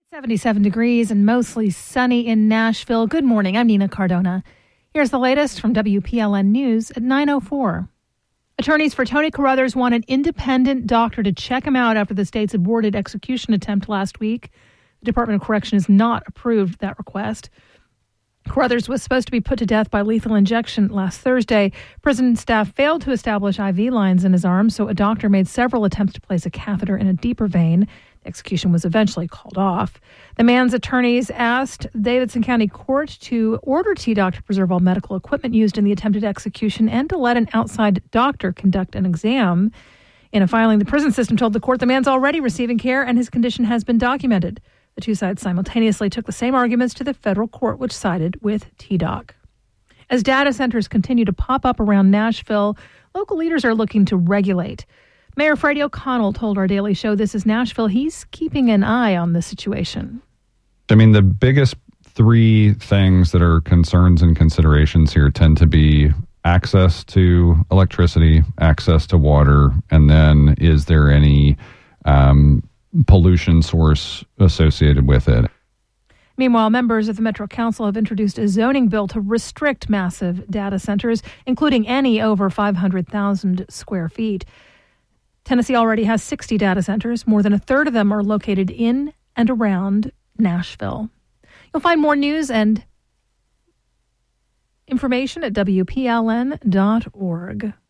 77 degrees and mostly sunny in Nashville. Good morning. I'm Nina Cardona. Here's the latest from WPLN News at 9:04. Attorneys for Tony Carruthers want an independent doctor to check him out after the state's aborted execution attempt last week. The Department of Correction has not approved that request. Carruthers was supposed to be put to death by lethal injection last Thursday. Prison staff failed to establish IV lines in his arm, so a doctor made several attempts to place a catheter in a deeper vein. The execution was eventually called off. The man's attorneys asked Davidson County Court to order TDOC to preserve all medical equipment used in the attempted execution and to let an outside doctor conduct an exam. In a filing, the prison system told the court the man's already receiving care and his condition has been documented. The two sides simultaneously took the same arguments to the federal court, which sided with TDOC. As data centers continue to pop up around Nashville, local leaders are looking to regulate. Mayor Freddie O'Connell told our Daily Show This Is Nashville he's keeping an eye on the situation. I mean, the biggest three things that are concerns and considerations here tend to be access to electricity, access to water, and then is there any pollution source associated with it. Meanwhile, members of the Metro Council have introduced a zoning bill to restrict massive data centers, including any over 500,000 square feet. Tennessee already has 60 data centers. More than a third of them are located in and around Nashville. You'll find more news and information at WPLN.org.